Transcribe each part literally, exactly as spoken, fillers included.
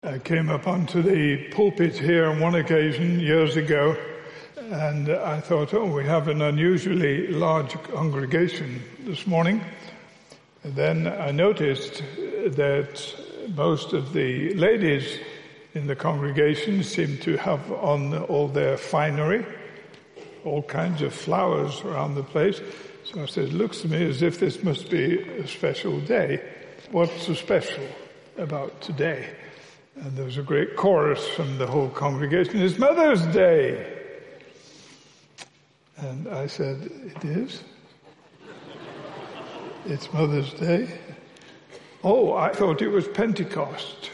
I came up onto the pulpit here on one occasion years ago, and I thought, oh, we have an unusually large congregation this morning. And then I noticed that most of the ladies in the congregation seemed to have on all their finery, all kinds of flowers around the place. So I said, it looks to me as if this must be a special day. What's so special about today? And there was a great chorus from the whole congregation. It's Mother's Day. And I said, it is? It's Mother's Day? Oh, I thought it was Pentecost.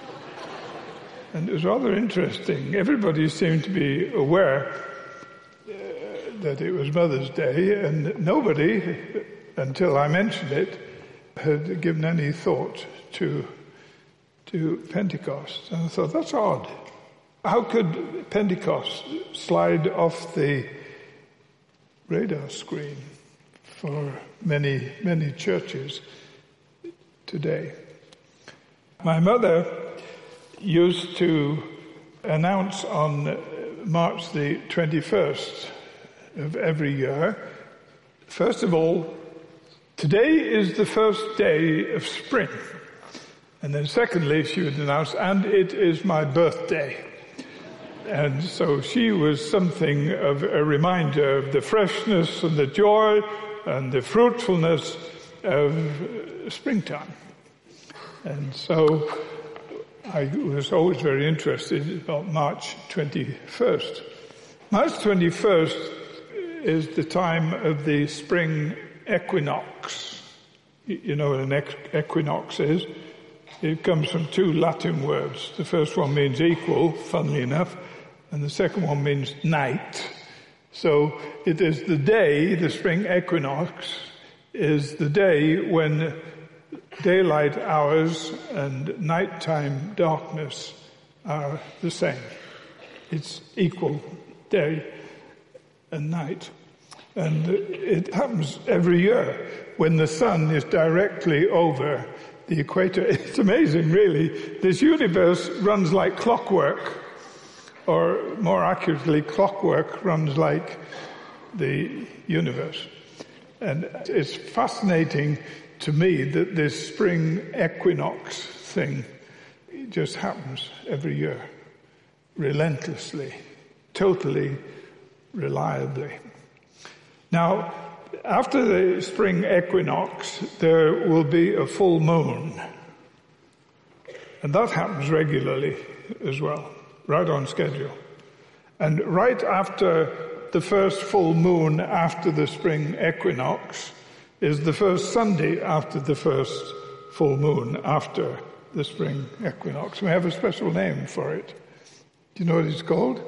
And it was rather interesting. Everybody seemed to be aware uh, that it was Mother's Day, and nobody, until I mentioned it, had given any thought to to Pentecost. And I thought, that's odd. How could Pentecost slide off the radar screen for many, many churches today? My mother used to announce on March the twenty-first of every year, first of all, today is the first day of spring. And then secondly, she would announce, and it is my birthday. And so she was something of a reminder of the freshness and the joy and the fruitfulness of springtime. And so I was always very interested about March twenty-first. March twenty-first is the time of the spring equinox. You know what an equinox is? It comes from two Latin words. The first one means equal, funnily enough, and the second one means night. So it is the day, the spring equinox, is the day when daylight hours and nighttime darkness are the same. It's equal day and night. And it happens every year when the sun is directly over the equator. It's amazing, really. This universe runs like clockwork, or more accurately, clockwork runs like the universe. And it's fascinating to me that this spring equinox thing just happens every year, relentlessly, totally reliably. Now, after the spring equinox, there will be a full moon. And that happens regularly as well, right on schedule. And right after the first full moon after the spring equinox is the first Sunday after the first full moon after the spring equinox. We have a special name for it. Do you know what it's called?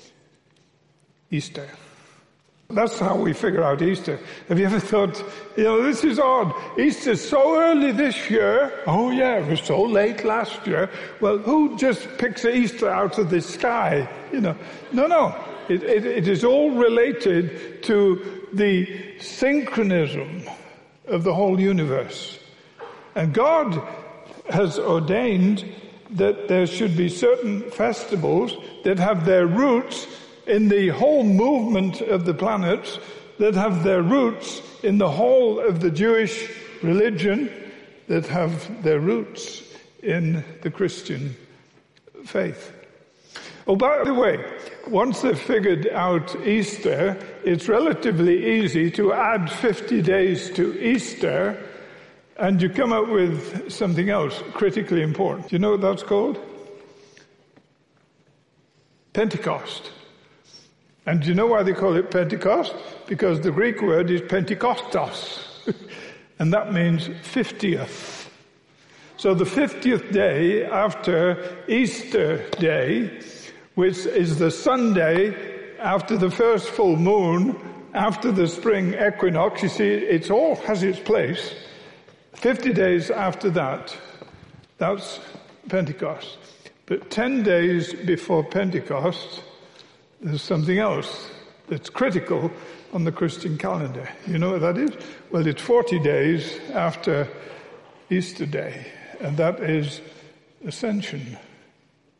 Easter. That's how we figure out Easter. Have you ever thought, you know, this is odd. Easter's so early this year. Oh yeah, it was so late last year. Well, who just picks Easter out of the sky? You know, no, no. It, it, it is all related to the synchronism of the whole universe. And God has ordained that there should be certain festivals that have their roots in the whole movement of the planets, that have their roots in the whole of the Jewish religion, that have their roots in the Christian faith. Oh, by the way, once they've figured out Easter, it's relatively easy to add fifty days to Easter, and you come up with something else critically important. Do you know what that's called? Pentecost. And do you know why they call it Pentecost? Because the Greek word is Pentekostos, and that means fiftieth. So the fiftieth day after Easter Day, which is the Sunday after the first full moon, after the spring equinox, you see, it all has its place. Fifty days after that, that's Pentecost. But ten days before Pentecost, there's something else that's critical on the Christian calendar. You know what that is? Well, it's forty days after Easter Day, and that is Ascension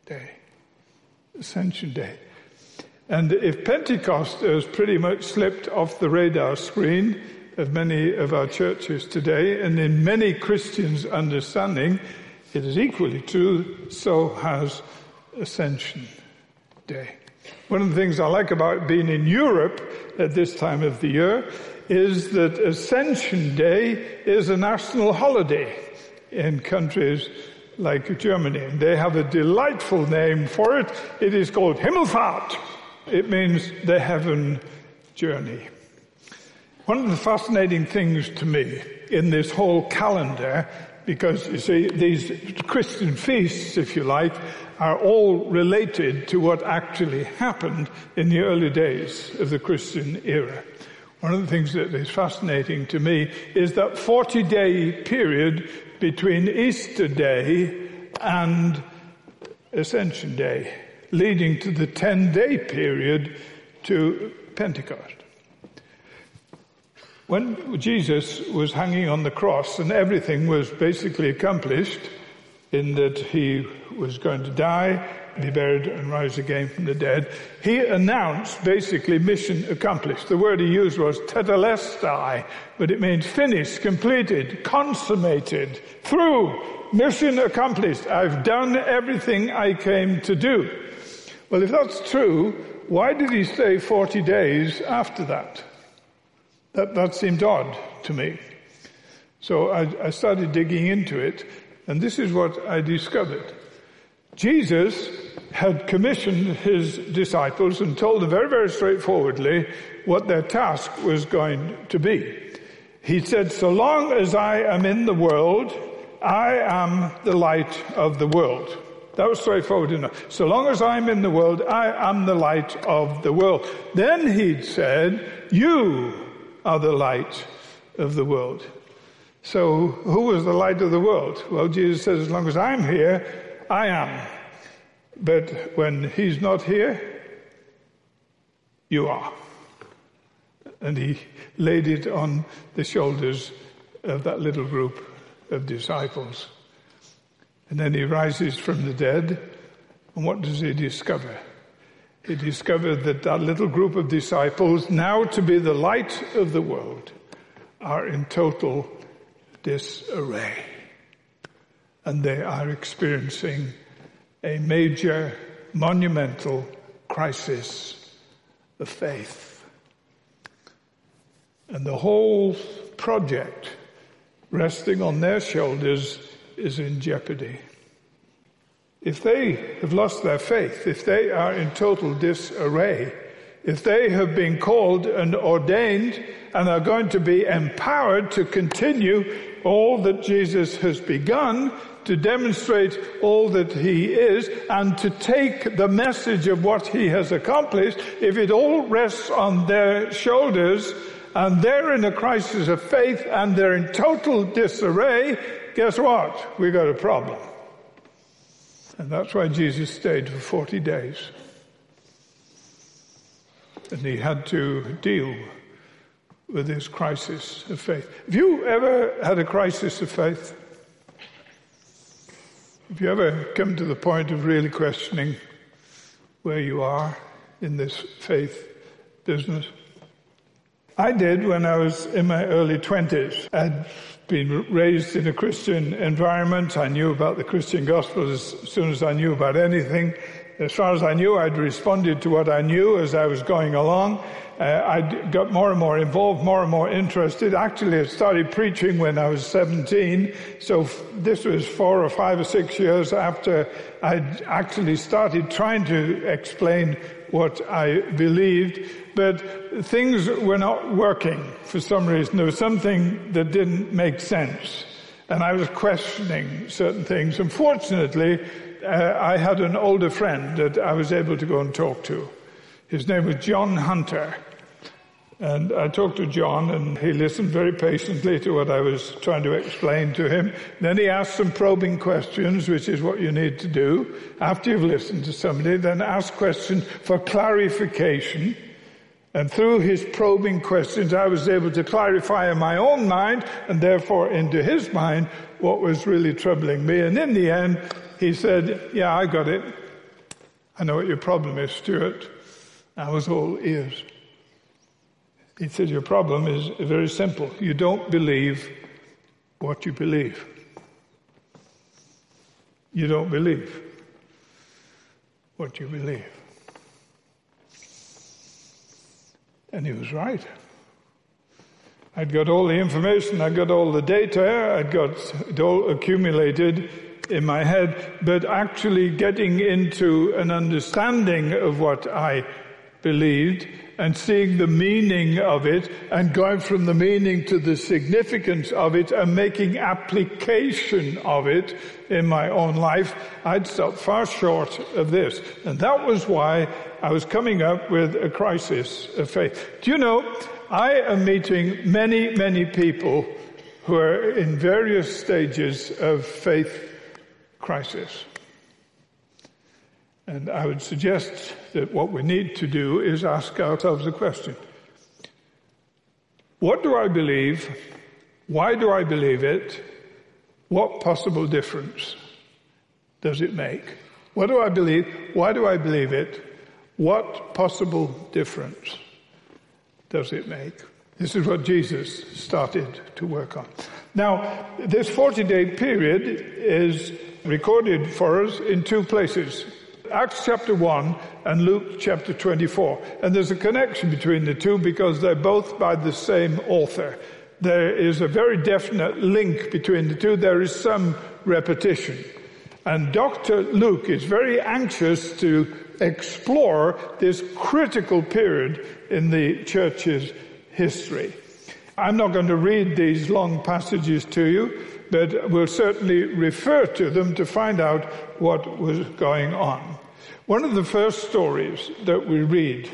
Day. Ascension Day. And if Pentecost has pretty much slipped off the radar screen of many of our churches today, and in many Christians' understanding, it is equally true, so has Ascension Day. One of the things I like about being in Europe at this time of the year is that Ascension Day is a national holiday in countries like Germany. They have a delightful name for it. It is called Himmelfahrt. It means the heaven journey. One of the fascinating things to me in this whole calendar, because you see, these Christian feasts, if you like, are all related to what actually happened in the early days of the Christian era. One of the things that is fascinating to me is that forty-day period between Easter Day and Ascension Day, leading to the ten-day period to Pentecost. When Jesus was hanging on the cross and everything was basically accomplished, in that he was going to die, be buried and rise again from the dead, he announced basically mission accomplished. The word he used was tetelestai, but it means finished, completed, consummated, through, mission accomplished. I've done everything I came to do. Well, if that's true, why did he stay forty days after that? That, that seemed odd to me. So I, I started digging into it, and this is what I discovered. Jesus had commissioned his disciples and told them very, very straightforwardly what their task was going to be. He said, so long as I am in the world, I am the light of the world. That was straightforward enough. So long as I'm in the world, I am the light of the world. Then he'd said, you are the light of the world. So who was the light of the world? Well, Jesus says, as long as I'm here, I am. But when he's not here, you are. And he laid it on the shoulders of that little group of disciples. And then he rises from the dead, and what does he discover? He discovered that that little group of disciples, now to be the light of the world, are in total disarray. And they are experiencing a major, monumental crisis of faith. And the whole project resting on their shoulders is in jeopardy. If they have lost their faith, if they are in total disarray, if they have been called and ordained and are going to be empowered to continue all that Jesus has begun, to demonstrate all that he is, and to take the message of what he has accomplished, if it all rests on their shoulders and they're in a crisis of faith and they're in total disarray, guess what? We've got a problem. And that's why Jesus stayed for forty days. And he had to deal with this crisis of faith. Have you ever had a crisis of faith? Have you ever come to the point of really questioning where you are in this faith business? I did when I was in my early twenties. I'd been raised in a Christian environment. I knew about the Christian gospel as soon as I knew about anything. As far as I knew, I'd responded to what I knew as I was going along. Uh, I got more and more involved, more and more interested. Actually, I started preaching when I was seventeen. So f- this was four or five or six years after I'd actually started trying to explain what I believed. But things were not working for some reason. There was something that didn't make sense. And I was questioning certain things. Unfortunately, uh, I had an older friend that I was able to go and talk to. His name was John Hunter. And I talked to John, and he listened very patiently to what I was trying to explain to him. Then he asked some probing questions, which is what you need to do. After you've listened to somebody, then ask questions for clarification. And through his probing questions, I was able to clarify in my own mind, and therefore into his mind, what was really troubling me. And in the end, he said, yeah, I got it. I know what your problem is, Stuart. I was all ears. He said, your problem is very simple. You don't believe what you believe. You don't believe what you believe. And he was right. I'd got all the information, I'd got all the data, I'd got it all accumulated in my head, but actually getting into an understanding of what I believed and seeing the meaning of it and going from the meaning to the significance of it and making application of it in my own life, I'd stopped far short of this. And that was why I was coming up with a crisis of faith. Do you know, I am meeting many, many people who are in various stages of faith crisis. And I would suggest that what we need to do is ask ourselves a question. What do I believe? Why do I believe it? What possible difference does it make? What do I believe? Why do I believe it? What possible difference does it make? This is what Jesus started to work on. Now, this forty-day period is recorded for us in two places. Acts chapter one and Luke chapter twenty-four. And there's a connection between the two because they're both by the same author. There is a very definite link between the two. There is some repetition. And Doctor Luke is very anxious to explore this critical period in the church's history. I'm not going to read these long passages to you, but we'll certainly refer to them to find out what was going on. One of the first stories that we read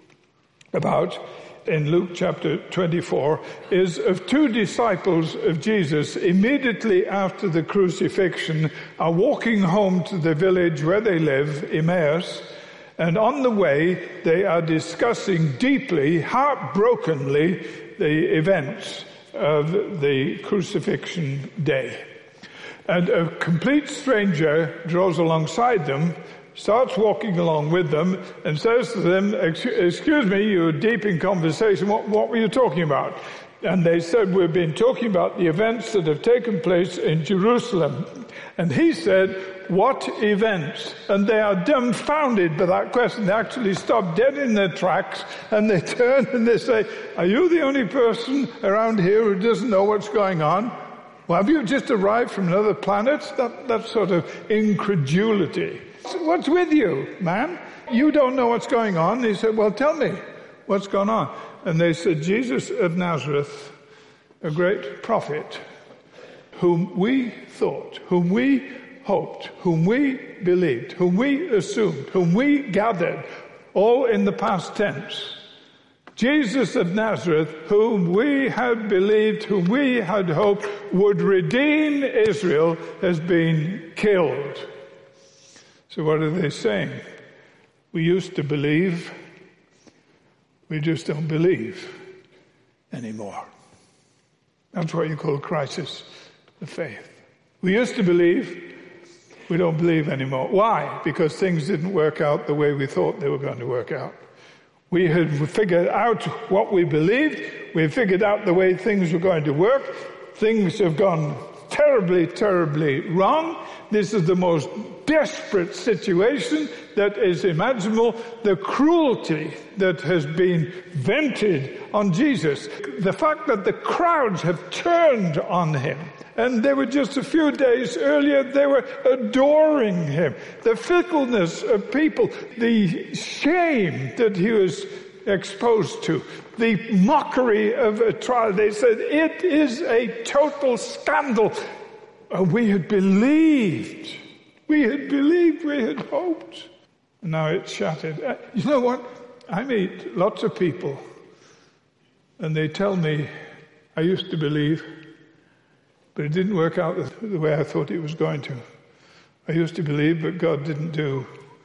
about in Luke chapter twenty-four is of two disciples of Jesus immediately after the crucifixion are walking home to the village where they live, Emmaus, and on the way they are discussing deeply, heartbrokenly, the events of the crucifixion day. And a complete stranger draws alongside them, starts walking along with them, and says to them, excuse me, you were deep in conversation, what, what were you talking about? And they said, we've been talking about the events that have taken place in Jerusalem. And he said, what events? And they are dumbfounded by that question. They actually stop dead in their tracks and they turn and they say, are you the only person around here who doesn't know what's going on? Well, have you just arrived from another planet? That, that sort of incredulity. What's with you, man? You don't know what's going on. He said, well, tell me what's going on. And they said, Jesus of Nazareth, a great prophet, whom we thought, whom we hoped, whom we believed, whom we assumed, whom we gathered, all in the past tense. Jesus of Nazareth, whom we had believed, whom we had hoped would redeem Israel, has been killed. So what are they saying? We used to believe, we just don't believe anymore. That's what you call crisis of faith. We used to believe, we don't believe anymore. Why? Because things didn't work out the way we thought they were going to work out. We had figured out what we believed. We had figured out the way things were going to work. Things have gone terribly, terribly wrong. This is the most desperate situation that is imaginable. The cruelty that has been vented on Jesus. The fact that the crowds have turned on him. And they were just a few days earlier, they were adoring him. The fickleness of people, the shame that he was exposed to, the mockery of a trial. They said, it is a total scandal. And we had believed, we had believed, we had hoped. And now it's shattered. Uh, you know what? I meet lots of people, and they tell me, I used to believe, but it didn't work out the way I thought it was going to. I used to believe, but God didn't do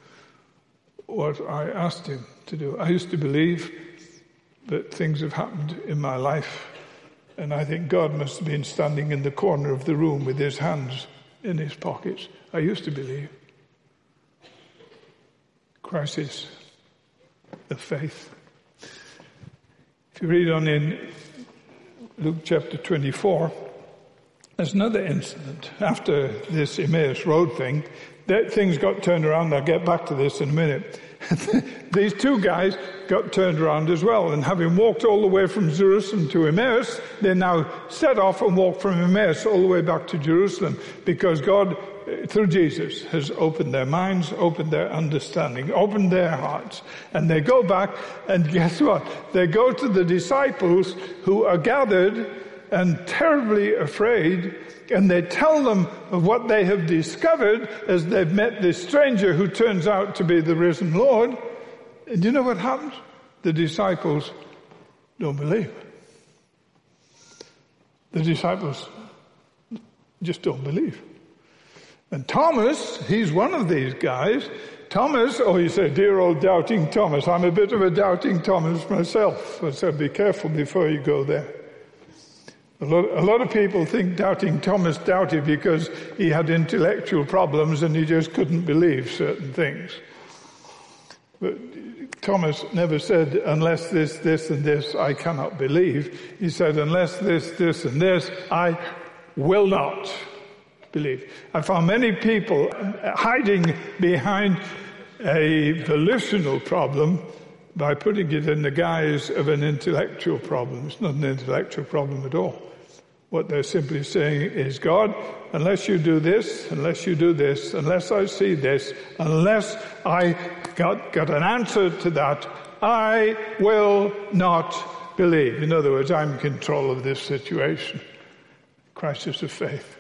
what I asked him to do. I used to believe, but things have happened in my life, and I think God must have been standing in the corner of the room with his hands in his pockets. I used to believe. crisis of faith. If you read on in Luke chapter twenty-four, there's another incident. After this Emmaus Road thing, that things got turned around. I'll get back to this in a minute. These two guys got turned around as well, and having walked all the way from Jerusalem to Emmaus, they now set off and walk from Emmaus all the way back to Jerusalem, because God, through Jesus, has opened their minds, opened their understanding, opened their hearts. And they go back, and guess what? They go to the disciples who are gathered and terribly afraid, and they tell them of what they have discovered as they've met this stranger who turns out to be the risen Lord. And you know what happens? The disciples don't believe. The disciples just don't believe. And Thomas, he's one of these guys. Thomas, oh, you say, dear old doubting Thomas. I'm a bit of a doubting Thomas myself. So be careful before you go there. A lot, a lot of people think doubting Thomas doubted because he had intellectual problems and he just couldn't believe certain things. But Thomas never said, unless this, this, and this, I cannot believe. He said, unless this, this, and this, I will not believe. I found many people hiding behind a volitional problem by putting it in the guise of an intellectual problem. It's not an intellectual problem at all. What they're simply saying is, God, unless you do this, unless you do this, unless I see this, unless I got, got an answer to that, I will not believe. In other words, I'm in control of this situation. Crisis of faith.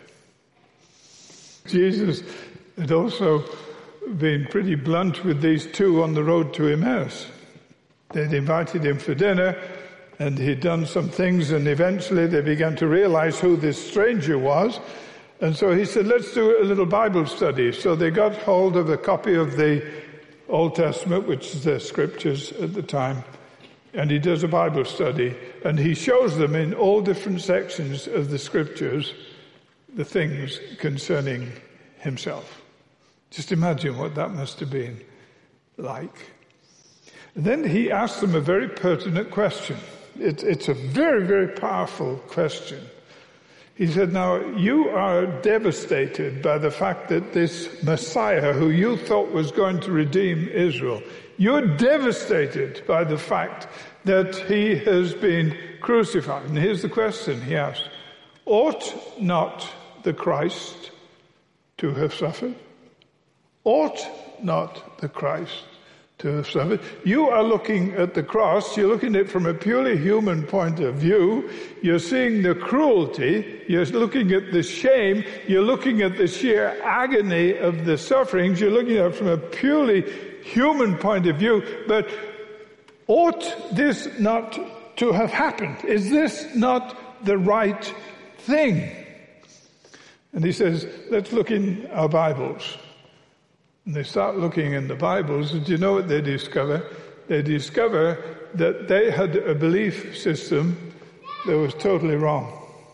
Jesus had also been pretty blunt with these two on the road to Emmaus. They'd invited him for dinner, and he'd done some things, and eventually they began to realize who this stranger was. And so he said, let's do a little Bible study. So they got hold of a copy of the Old Testament, which is their scriptures at the time, and he does a Bible study, and he shows them in all different sections of the scriptures the things concerning himself. Just imagine what that must have been like. And then he asked them a very pertinent question. It, it's a very, very powerful question. He said, now, you are devastated by the fact that this Messiah, who you thought was going to redeem Israel, you're devastated by the fact that he has been crucified. And here's the question he asked. Ought not the Christ to have suffered? Ought not the Christ to have suffered? You are looking at the cross, you're looking at it from a purely human point of view, you're seeing the cruelty, you're looking at the shame, you're looking at the sheer agony of the sufferings, you're looking at it from a purely human point of view, but ought this not to have happened? Is this not the right thing? And he says, let's look in our Bibles. And they start looking in the Bibles, and do you know what they discover? They discover that they had a belief system that was totally wrong.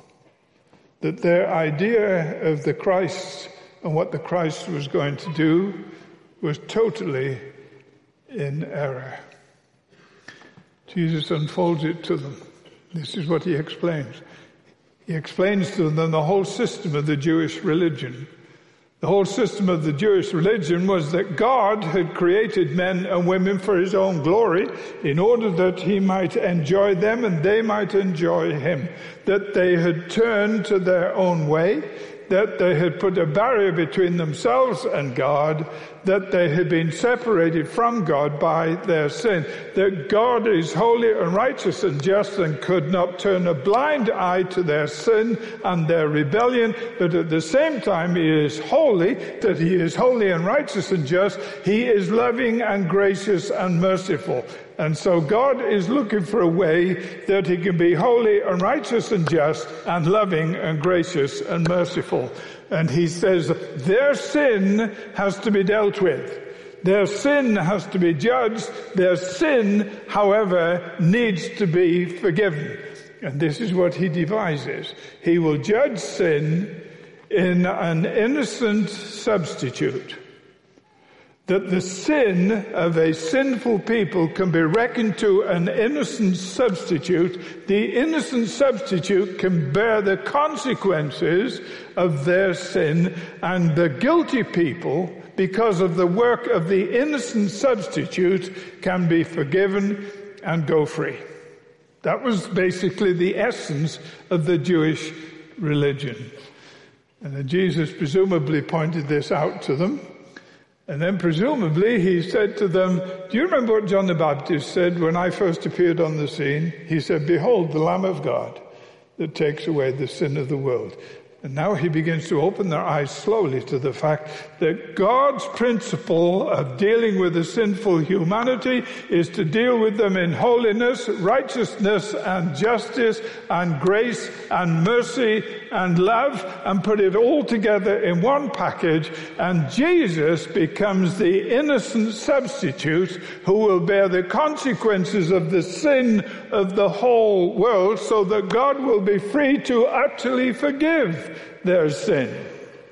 That their idea of the Christ and what the Christ was going to do was totally in error. Jesus unfolds it to them. This is what he explains. He explains to them the whole system of the Jewish religion. The whole system of the Jewish religion was that God had created men and women for his own glory in order that he might enjoy them and they might enjoy him. That they had turned to their own way, that they had put a barrier between themselves and God, that they had been separated from God by their sin, that God is holy and righteous and just and could not turn a blind eye to their sin and their rebellion, but at the same time he is holy, that he is holy and righteous and just, he is loving and gracious and merciful. And so God is looking for a way that he can be holy and righteous and just and loving and gracious and merciful. And he says their sin has to be dealt with. Their sin has to be judged. Their sin, however, needs to be forgiven. And this is what he devises. He will judge sin in an innocent substitute that the sin of a sinful people can be reckoned to an innocent substitute, the innocent substitute can bear the consequences of their sin, and the guilty people, because of the work of the innocent substitute, can be forgiven and go free. That was basically the essence of the Jewish religion. And then Jesus presumably pointed this out to them. And then presumably he said to them, do you remember what John the Baptist said when I first appeared on the scene? He said, behold, the Lamb of God that takes away the sin of the world. And now he begins to open their eyes slowly to the fact that God's principle of dealing with the sinful humanity is to deal with them in holiness, righteousness, and justice, and grace, and mercy, and love, and put it all together in one package. And Jesus becomes the innocent substitute who will bear the consequences of the sin of the whole world, so that God will be free to utterly forgive their sin.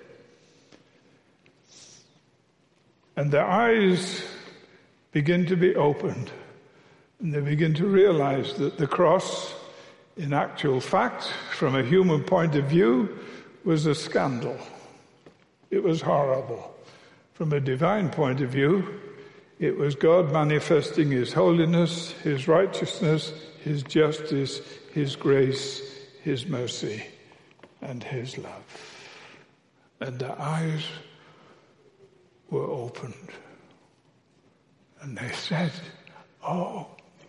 And their eyes begin to be opened, and they begin to realize that the cross, in actual fact, from a human point of view, was a scandal. It was horrible. From a divine point of view, it was God manifesting his holiness, his righteousness, his justice, his grace, his mercy, and his love. And their eyes were opened. And they said, oh,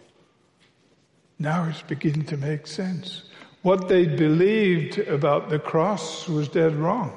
now it's beginning to make sense. What they believed about the cross was dead wrong.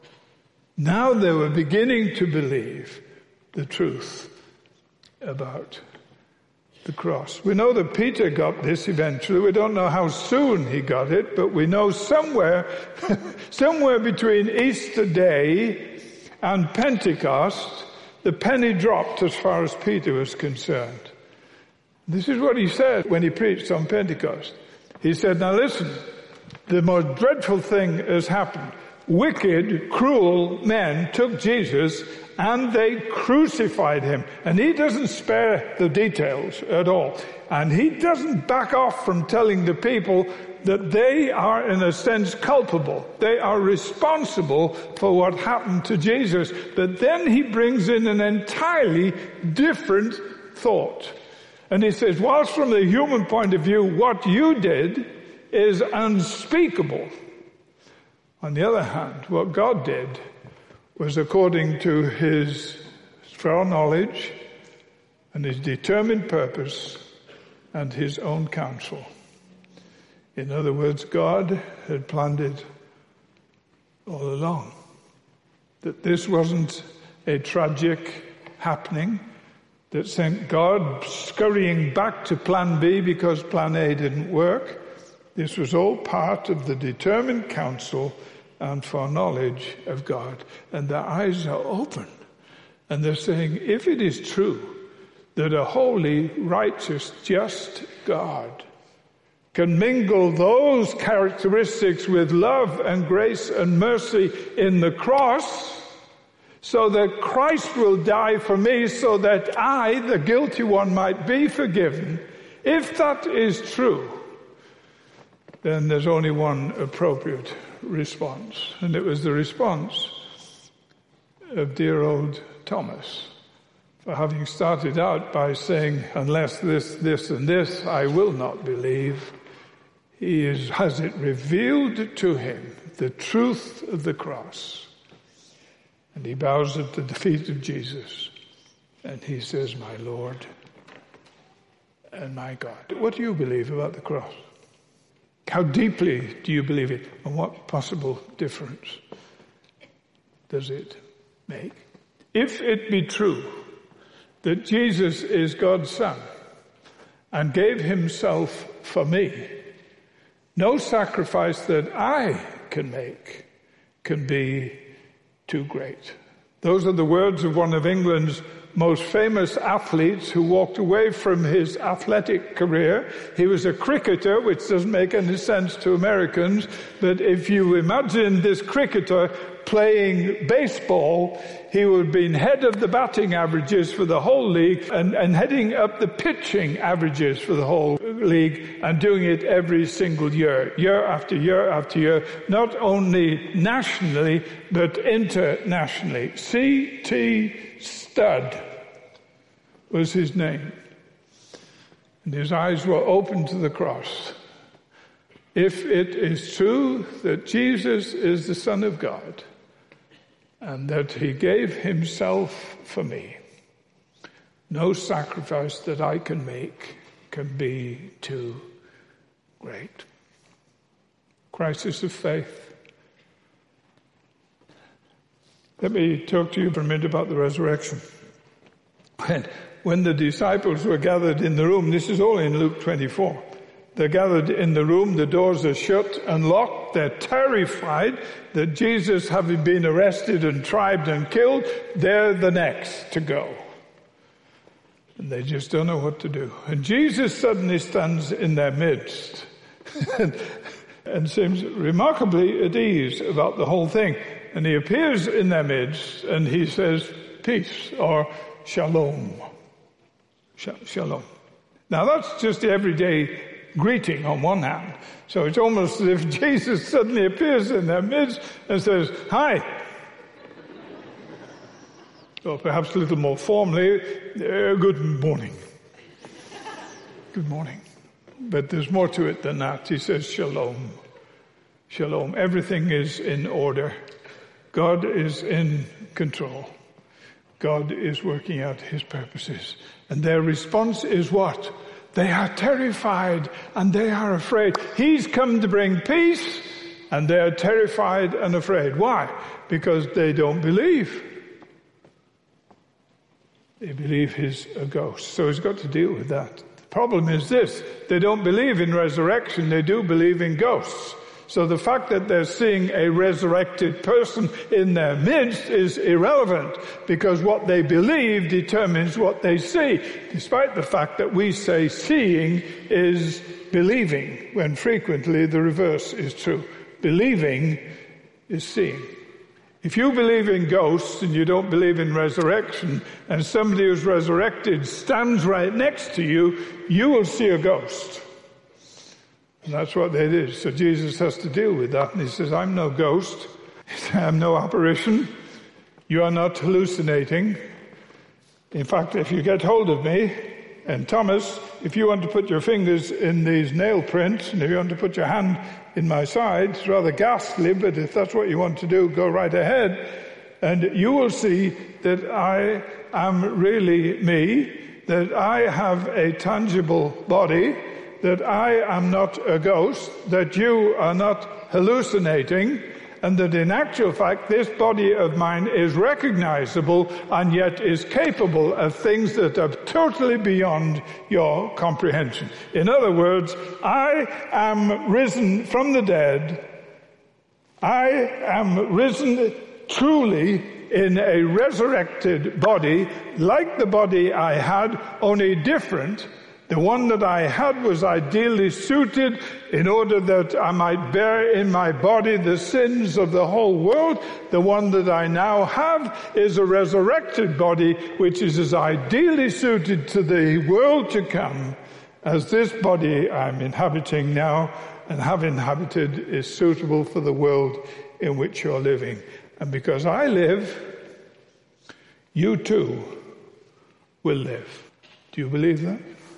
Now they were beginning to believe the truth about the cross. We know that Peter got this eventually. We don't know how soon he got it, but we know somewhere, somewhere between Easter Day and Pentecost, the penny dropped as far as Peter was concerned. This is what he said when he preached on Pentecost. He said, now listen, the most dreadful thing has happened. Wicked, cruel men took Jesus and they crucified him. And he doesn't spare the details at all. And he doesn't back off from telling the people that they are, in a sense, culpable. They are responsible for what happened to Jesus. But then he brings in an entirely different thought. And he says, whilst from the human point of view, what you did is unspeakable. On the other hand, what God did was according to his foreknowledge and his determined purpose and his own counsel. In other words, God had planned it all along. That this wasn't a tragic happening that sent God scurrying back to plan B because plan A didn't work. This was all part of the determined counsel and foreknowledge of God. And their eyes are open. And they're saying, if it is true that a holy, righteous, just God can mingle those characteristics with love and grace and mercy in the cross, so that Christ will die for me so that I, the guilty one, might be forgiven. If that is true, then there's only one appropriate response. And it was the response of dear old Thomas, for having started out by saying, unless this, this, and this, I will not believe. He is, has it revealed to him the truth of the cross. And he bows at the feet of Jesus. And he says, my Lord and my God. What do you believe about the cross? How deeply do you believe it? And what possible difference does it make? If it be true that Jesus is God's Son and gave himself for me, no sacrifice that I can make can be too great. Those are the words of one of England's most famous athletes who walked away from his athletic career. He was a cricketer, which doesn't make any sense to Americans, but if you imagine this cricketer playing baseball, he would have been head of the batting averages for the whole league and, and heading up the pitching averages for the whole league and doing it every single year, year after year after year, not only nationally, but internationally. C T Studd was his name. And his eyes were open to the cross. If it is true that Jesus is the Son of God and that he gave himself for me, no sacrifice that I can make can be too great. Crisis of faith. Let me talk to you for a minute about the resurrection. When, when the disciples were gathered in the room, this is all in Luke twenty-four. They're gathered in the room, the doors are shut and locked. They're terrified that Jesus, having been arrested and tried and killed, they're the next to go. And they just don't know what to do. And Jesus suddenly stands in their midst and, and seems remarkably at ease about the whole thing. And he appears in their midst and he says, peace, or shalom. Shalom. Now that's just the everyday greeting on one hand. So it's almost as if Jesus suddenly appears in their midst and says, hi. Or perhaps a little more formally, uh, good morning. Good morning. But there's more to it than that. He says, shalom. Shalom. Everything is in order. God is in control. God is working out his purposes. And their response is what? They are terrified and they are afraid. He's come to bring peace and they are terrified and afraid. Why? Because they don't believe. They believe he's a ghost. So he's got to deal with that. The problem is this. They don't believe in resurrection. They do believe in ghosts. So the fact that they're seeing a resurrected person in their midst is irrelevant, because what they believe determines what they see, despite the fact that we say seeing is believing, when frequently the reverse is true. Believing is seeing. If you believe in ghosts and you don't believe in resurrection, and somebody who's resurrected stands right next to you, you will see a ghost. And that's what they did. So Jesus has to deal with that. And he says, I'm no ghost. I'm no apparition. You are not hallucinating. In fact, if you get hold of me, and Thomas, if you want to put your fingers in these nail prints, and if you want to put your hand in my side, it's rather ghastly, but if that's what you want to do, go right ahead. And you will see that I am really me, that I have a tangible body, that I am not a ghost, that you are not hallucinating, and that in actual fact this body of mine is recognizable and yet is capable of things that are totally beyond your comprehension. In other words, I am risen from the dead. I am risen truly in a resurrected body, like the body I had, only different. The one that I had was ideally suited in order that I might bear in my body the sins of the whole world. The one that I now have is a resurrected body, which is as ideally suited to the world to come as this body I'm inhabiting now and have inhabited is suitable for the world in which you're living. And because I live, you too will live. Do you believe that?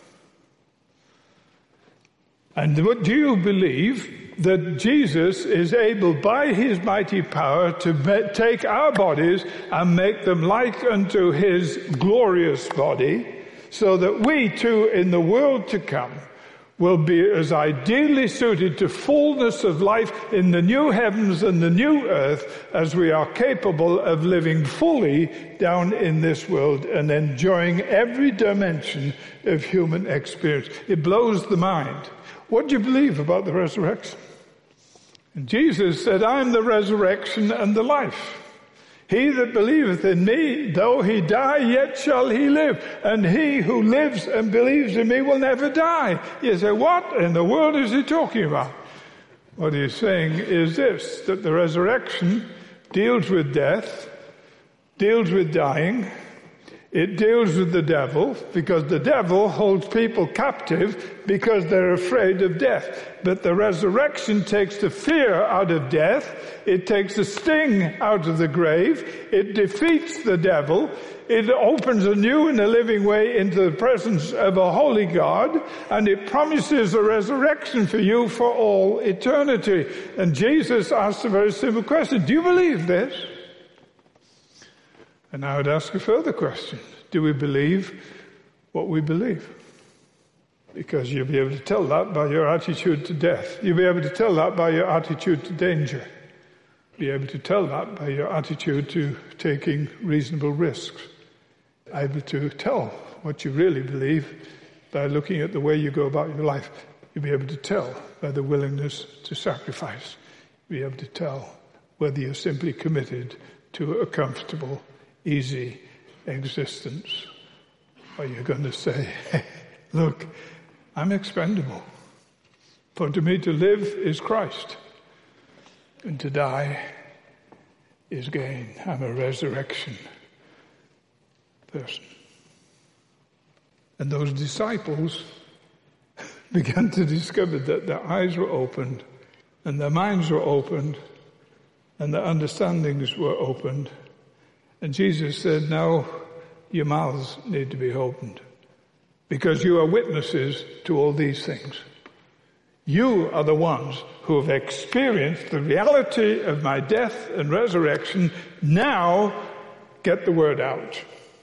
And what do you believe that Jesus is able by his mighty power to take our bodies and make them like unto his glorious body, so that we too in the world to come will be as ideally suited to fullness of life in the new heavens and the new earth as we are capable of living fully down in this world and enjoying every dimension of human experience. It blows the mind. What do you believe about the resurrection? And Jesus said, I am the resurrection and the life. He that believeth in me, though he die, yet shall he live. And he who lives and believes in me will never die. You say, what in the world is he talking about? What he's saying is this, that the resurrection deals with death, deals with dying. It deals with the devil, because the devil holds people captive because they're afraid of death. But the resurrection takes the fear out of death. It takes the sting out of the grave. It defeats the devil. It opens a new and a living way into the presence of a holy God. And it promises a resurrection for you for all eternity. And Jesus asked a very simple question. Do you believe this? And I would ask a further question. Do we believe what we believe? Because you'll be able to tell that by your attitude to death. You'll be able to tell that by your attitude to danger. You'll be able to tell that by your attitude to taking reasonable risks. Able to tell what you really believe by looking at the way you go about your life. You'll be able to tell by the willingness to sacrifice. You'll be able to tell whether you're simply committed to a comfortable, easy existence, or you're going to say, hey, look, I'm expendable. For to me to live is Christ, and to die is gain. I'm a resurrection person. And those disciples began to discover that their eyes were opened, and their minds were opened, and their understandings were opened. And Jesus said, now your mouths need to be opened, because you are witnesses to all these things. You are the ones who have experienced the reality of my death and resurrection. Now get the word out.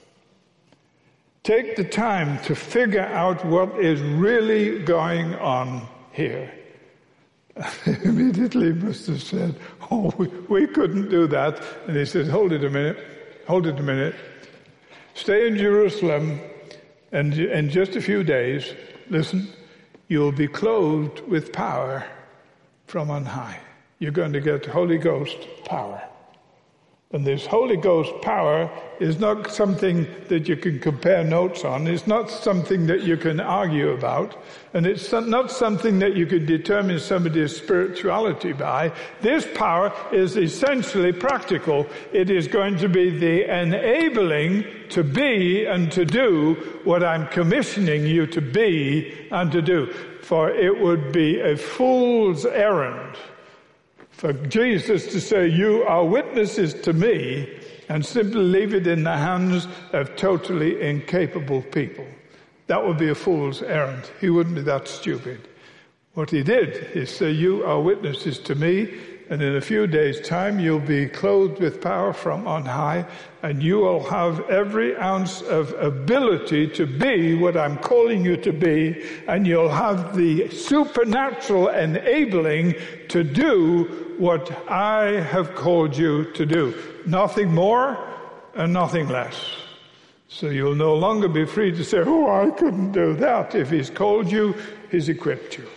Take the time to figure out what is really going on here. Immediately he must have said, oh, we, we couldn't do that. And he said, hold it a minute. Hold it a minute. Stay in Jerusalem, and in just a few days, listen, you'll be clothed with power from on high. You're going to get Holy Ghost power. And this Holy Ghost power is not something that you can compare notes on. It's not something that you can argue about. And it's not something that you can determine somebody's spirituality by. This power is essentially practical. It is going to be the enabling to be and to do what I'm commissioning you to be and to do. For it would be a fool's errand for Jesus to say, you are witnesses to me, and simply leave it in the hands of totally incapable people. That would be a fool's errand. He wouldn't be that stupid. What he did is say, you are witnesses to me, and in a few days' time you'll be clothed with power from on high, and you will have every ounce of ability to be what I'm calling you to be, and you'll have the supernatural enabling to do what I have called you to do. Nothing more and nothing less. So you'll no longer be free to say, oh, I couldn't do that. If he's called you, he's equipped you.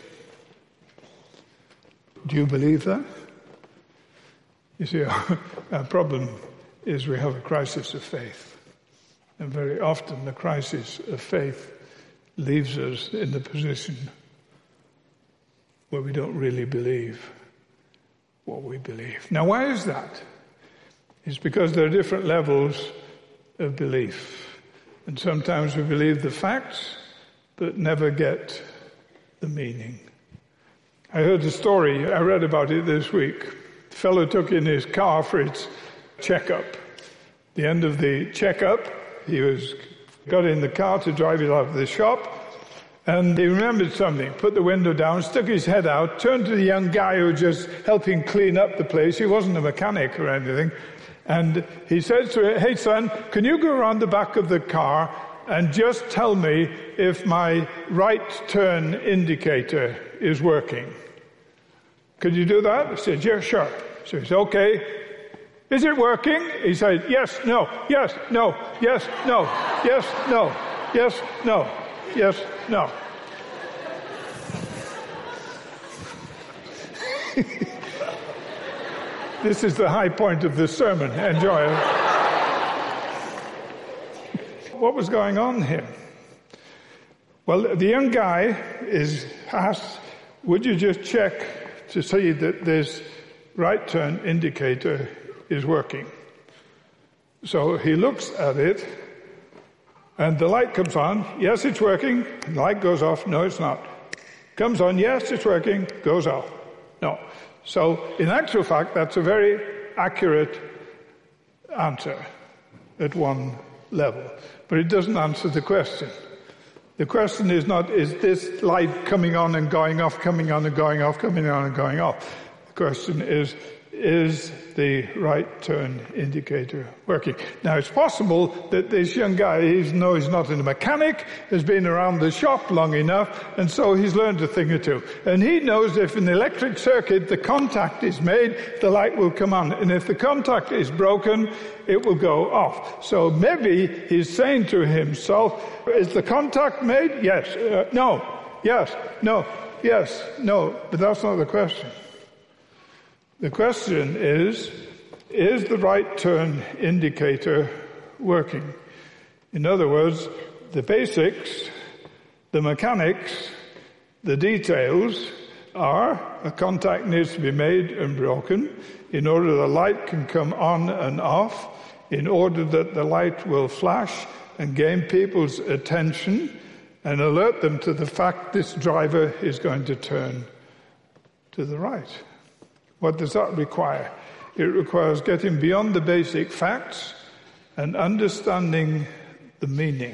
Do you believe that? You see, our, our problem is we have a crisis of faith. And very often the crisis of faith leaves us in the position where we don't really believe what we believe. Now, why is that? It's because there are different levels of belief. And sometimes we believe the facts, but never get the meaning. I heard a story, I read about it this week. The fellow took in his car for its checkup. The end of the checkup, he was got in the car to drive it out of the shop, and he remembered something, put the window down, stuck his head out, turned to the young guy who was just helping clean up the place. He wasn't a mechanic or anything. And he said to him, hey son, can you go around the back of the car and just tell me if my right turn indicator is working? Could you do that? He said, yeah, sure. So he said, okay. Is it working? He said, yes, no, yes, no, yes, no, yes, no, yes, no, yes, no. This is the high point of this sermon. Enjoy it. What was going on here? Well, the young guy is asked, would you just check to see that this right turn indicator is working. So he looks at it, and the light comes on. Yes, it's working. The light goes off. No, it's not. Comes on. Yes, it's working. Goes off. No. So in actual fact, that's a very accurate answer at one level. But it doesn't answer the question. The question is not, is this light coming on and going off, coming on and going off, coming on and going off? The question is, is the right turn indicator working? Now, it's possible that this young guy, even though he's not a mechanic, has been around the shop long enough, and so he's learned a thing or two. And he knows if in the electric circuit the contact is made, the light will come on. And if the contact is broken, it will go off. So maybe he's saying to himself, is the contact made? Yes. Uh, no. Yes. No. Yes. No. But that's not the question. The question is, is the right turn indicator working? In other words, the basics, the mechanics, the details are a contact needs to be made and broken in order the light can come on and off, in order that the light will flash and gain people's attention and alert them to the fact this driver is going to turn to the right. What does that require? It requires getting beyond the basic facts and understanding the meaning.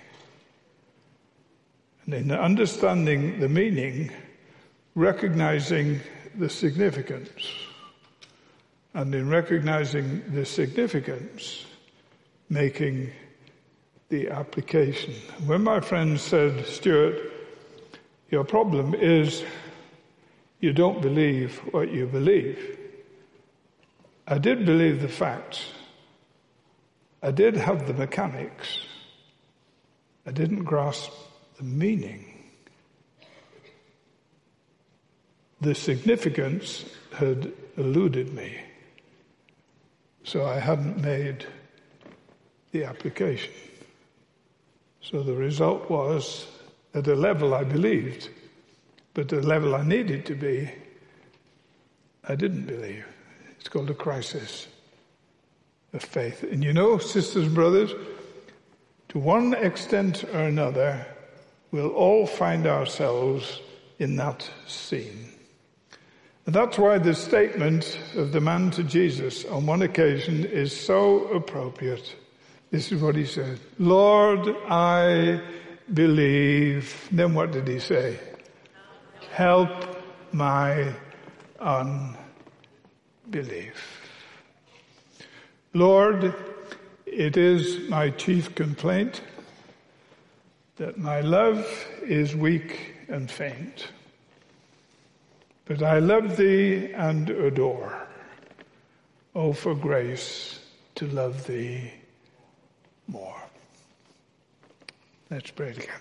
And in understanding the meaning, recognizing the significance. And in recognizing the significance, making the application. When my friend said, Stuart, your problem is you don't believe what you believe. I did believe the facts. I did have the mechanics. I didn't grasp the meaning. The significance had eluded me. So I hadn't made the application. So the result was, at a level I believed, but the level I needed to be, I didn't believe. It's called a crisis of faith. And you know, sisters and brothers, to one extent or another, we'll all find ourselves in that scene. And that's why the statement of the man to Jesus on one occasion is so appropriate. This is what he said. Lord, I believe. Then what did he say? Help my unbelief. Lord, it is my chief complaint that my love is weak and faint. But I love thee and adore. Oh, for grace to love thee more. Let's pray together.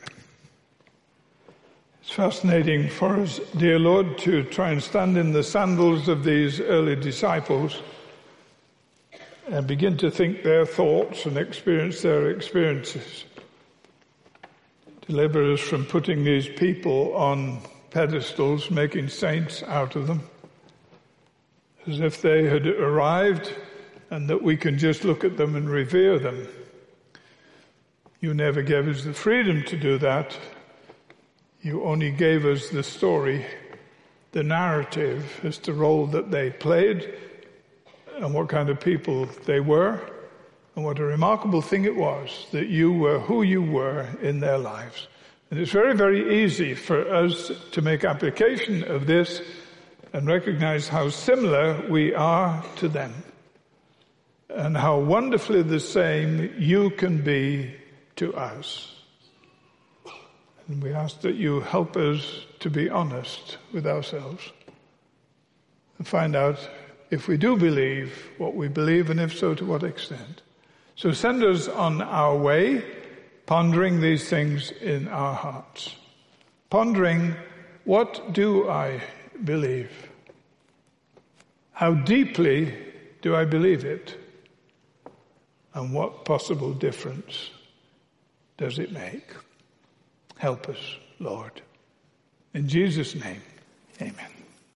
It's fascinating for us, dear Lord, to try and stand in the sandals of these early disciples and begin to think their thoughts and experience their experiences. Deliver us from putting these people on pedestals, making saints out of them, as if they had arrived and that we can just look at them and revere them. You never gave us the freedom to do that. You only gave us the story, the narrative as to the role that they played and what kind of people they were, and what a remarkable thing it was that you were who you were in their lives. And it's very, very easy for us to make application of this and recognize how similar we are to them and how wonderfully the same you can be to us. And we ask that you help us to be honest with ourselves and find out if we do believe what we believe, and if so, to what extent. So send us on our way, pondering these things in our hearts. Pondering, what do I believe? How deeply do I believe it? And what possible difference does it make? Help us, Lord. In Jesus' name, amen.